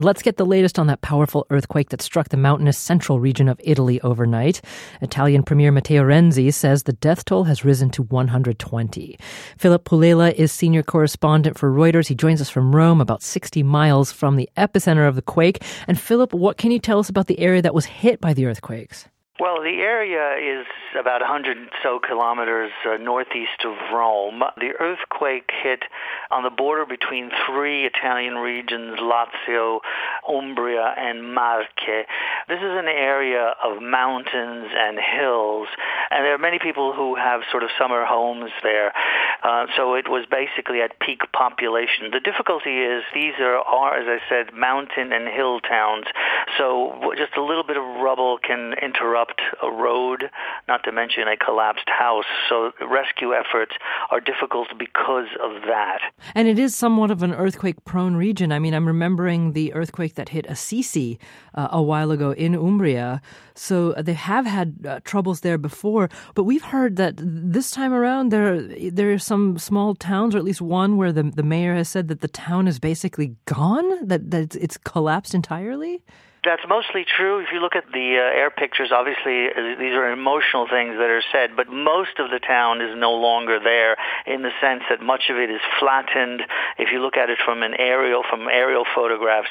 Let's get the latest on that powerful earthquake that struck the mountainous central region of Italy overnight. Italian Premier Matteo Renzi says the death toll has risen to 120. Philip Pulela is senior correspondent for Reuters. He joins us from Rome, about 60 miles from the epicenter of the quake. And Philip, what can you tell us about the area that was hit by the earthquakes? Well, the area is about 100 or so kilometers northeast of Rome. The earthquake hit on the border between three Italian regions, Lazio, Umbria, and Marche. This is an area of mountains and hills, and there are many people who have sort of summer homes there. So it was basically at peak population. The difficulty is these are, as I said, mountain and hill towns. So just a little bit of rubble can interrupt a road, not to mention a collapsed house. So rescue efforts are difficult because of that. And it is somewhat of an earthquake-prone region. I mean, I'm remembering the earthquake that hit Assisi a while ago in Umbria. So they have had troubles there before. But we've heard that this time around there are some small towns, or at least one, where the mayor has said that the town is basically gone, that it's collapsed entirely. That's mostly true. If you look at the air pictures, obviously these are emotional things that are said, but most of the town is no longer there in the sense that much of it is flattened. If you look at it from aerial photographs,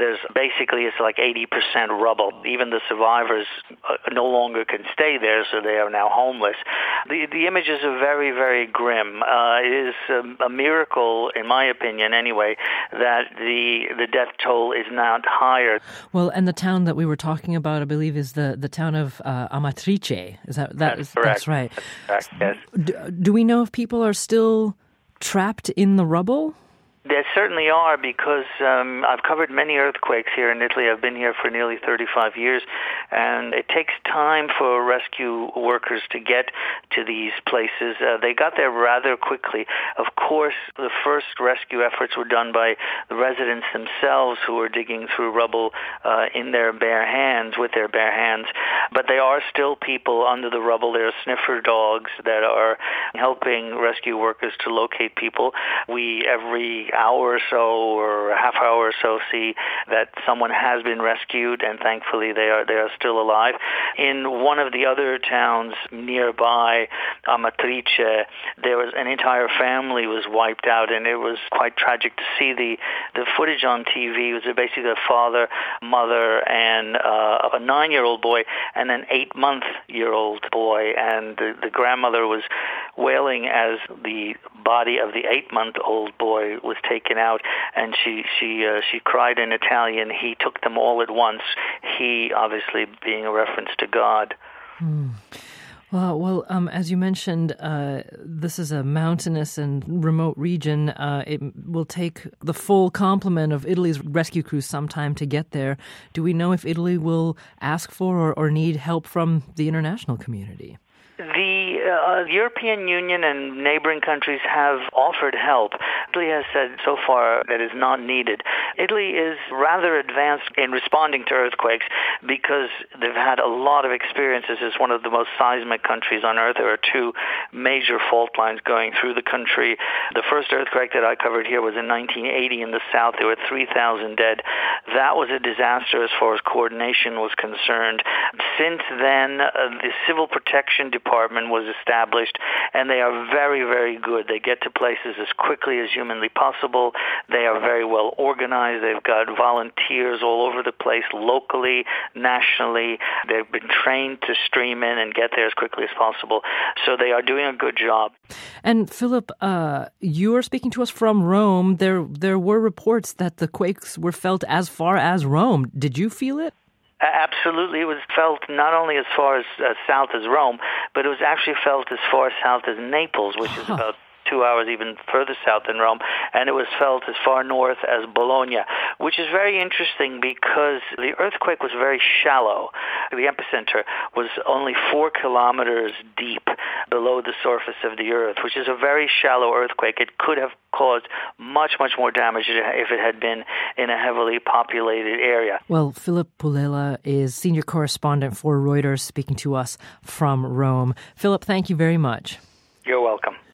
it's like 80% rubble. Even the survivors no longer can stay there, so they are now homeless. The images are very, very grim. It is a miracle, in my opinion anyway, that the death toll is not higher. Well, and the town that we were talking about, I believe, is the town of Amatrice. That's correct. That's right. That's correct, yes. Do we know if people are still trapped in the rubble? There certainly are, because I've covered many earthquakes here in Italy. I've been here for nearly 35 years, and it takes time for rescue workers to get to these places. They got there rather quickly. Of course, the first rescue efforts were done by the residents themselves, who were digging through rubble with their bare hands. But there are still people under the rubble. There are sniffer dogs that are helping rescue workers to locate people. We, every hour or so or a half hour or so, see that someone has been rescued, and thankfully they are still alive. In one of the other towns nearby, Amatrice, there was an entire family was wiped out, and it was quite tragic to see the footage on TV. It was basically a father, mother, and a 9-year-old boy, and an 8-month-old boy, and the grandmother was wailing as the body of the 8-month-old boy was taken out, and she cried in Italian. He took them all at once. He, obviously, being a reference to God. Well, as you mentioned, this is a mountainous and remote region. It will take the full complement of Italy's rescue crews some time to get there. Do we know if Italy will ask for or need help from the international community? The European Union and neighboring countries have offered help. Italy has said so far that is not needed. Italy is rather advanced in responding to earthquakes because they've had a lot of experiences. It's one of the most seismic countries on Earth. There are two major fault lines going through the country. The first earthquake that I covered here was in 1980 in the south. There were 3,000 dead. That was a disaster as far as coordination was concerned. Since then, the Civil Protection Department was established, and they are very, very good. They get to places as quickly as humanly possible. They are very well organized. They've got volunteers all over the place, locally, nationally. They've been trained to stream in and get there as quickly as possible. So they are doing a good job. And Philip, you are speaking to us from Rome. There were reports that the quakes were felt as far as Rome. Did you feel it? Absolutely. It was felt not only as far as south as Rome, but it was actually felt as far south as Naples, which is about 2 hours even further south than Rome, and it was felt as far north as Bologna, which is very interesting because the earthquake was very shallow. The epicenter was only 4 kilometers deep below the surface of the earth, which is a very shallow earthquake. It could have caused much, much more damage if it had been in a heavily populated area. Well, Philip Pulela is senior correspondent for Reuters, speaking to us from Rome. Philip, thank you very much. You're welcome.